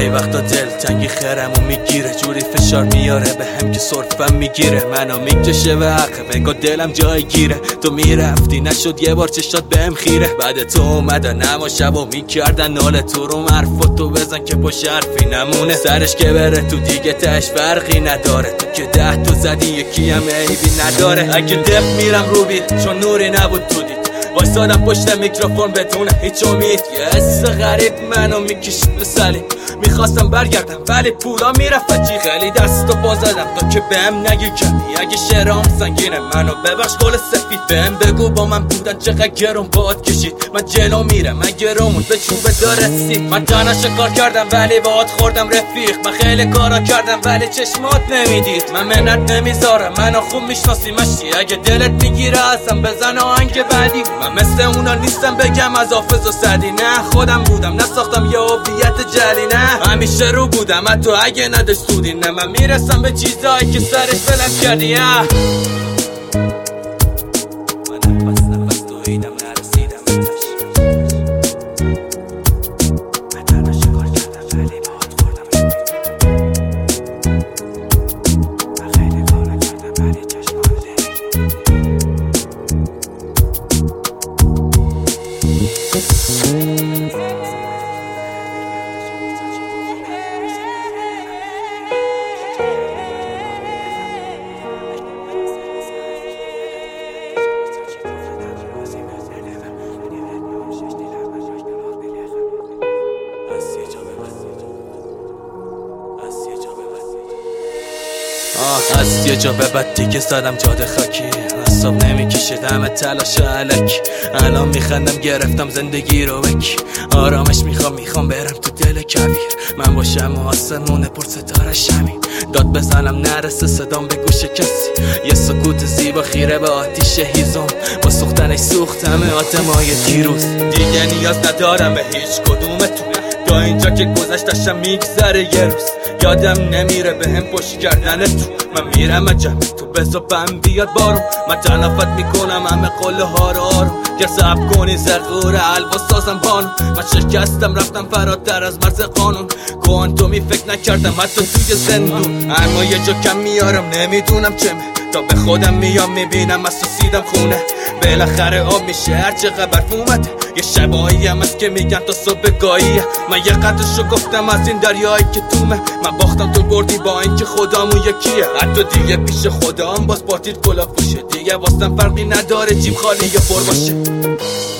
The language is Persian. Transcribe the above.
خیلی وقتا دل تنگی خیرمو میگیره، جوری فشار میاره به هم که صرفم میگیره، منو میکشه و حقه بگو دلم جای گیره. تو میرفتی نشد یه بار چشات بهم خیره، بعد تو اومدن اما شبا میکردن ناله. تو رو حرفاتو بزن که پشت حرفی نمونه، سرش که بره تو دیگه تش فرقی نداره. تو که 10 تا زدی یکی هم عیبی نداره. اگه دق میرم رو بید چون نوری نبود تو دید، وایسادم پشت میکروفون بدون هیچ امید. یه حس غریب منو میکشید به صلیب، میخواستم برگردم ولی پولا میرفت چی. خیلی دست و پا زدم تا که بهم نگی کردی، اگه شعرام سنگینه منو ببخش گل سفید. بهم بگو با من بودن چقدر گرون باد کشید، من جلو میرم اگه رومون به چوبه دارسی. من تنها کار کردم ولی باهات خوردم رفیق، من خیلی کارا کردم ولی چشمات نمیدید. من منت نمیذارم منو خوب میشناسی مشتی، اگه دلت میگیره ازم بزن آهنگ بعدی. من مثل اونا نیستم بگم از حافظ و سعدی، نه خودم بودم نساختم یه هویت جلی، نه همیشه رو بودم حتی اگه نداشت سودی. نه من میرسم به چیزایی که سرش بلند کردی. من نفس دویدم نرسیدم بهش، من تنها شکار کردم ولی باهات خوردم من خیلی کارا کردم ولی چشمات از یه جا به بعد دیگه زدم جاده خاکی، حساب نمیکشید همه تلاش علک. الان میخندم گرفتم زندگی رو بک، آرامش میخوام برم تو دل کویر. من باشم و آسمونه پر ستاره شمین، داد بزنم نرسه صدام به گوش کسی. یه سکوت زیبا خیره به آتیش هیزم، با سوختنش سوختم آدمای دیروز. دیگه نیاز ندارم به هیچ کدومتون، تا اینجا که گذشتشم میگذره یه روز. یادم نمیره به هم پشت کردنتون، من میرم عجب تو بزابم بیاد بارم. من تنفت میکنم همه قله ها رو آروم، که صبر کنی زغور حلوا سازم بانم. من شکستم رفتم فراتر از مرز قانون، کوانتومی فکر نکردم حتی توی زندون. اما یه جا کم میارم نمیدونم چمه، تا به خودم میام میبینم اساسیدم خونه. بالاخره آب میشه هرچقدر برف اومده، یه شبایی هم هست که میگن تا صبح گاهیه. من یه قطعشو گفتم از این دریایی که تومه، من باختم تو بردی با اینکه خدامون یکیه. حتی دیگه پیش خدا هم باز پارتیت کلا پوشه، دیگه واسم فرقی نداره جیب خالی یا پر باشه.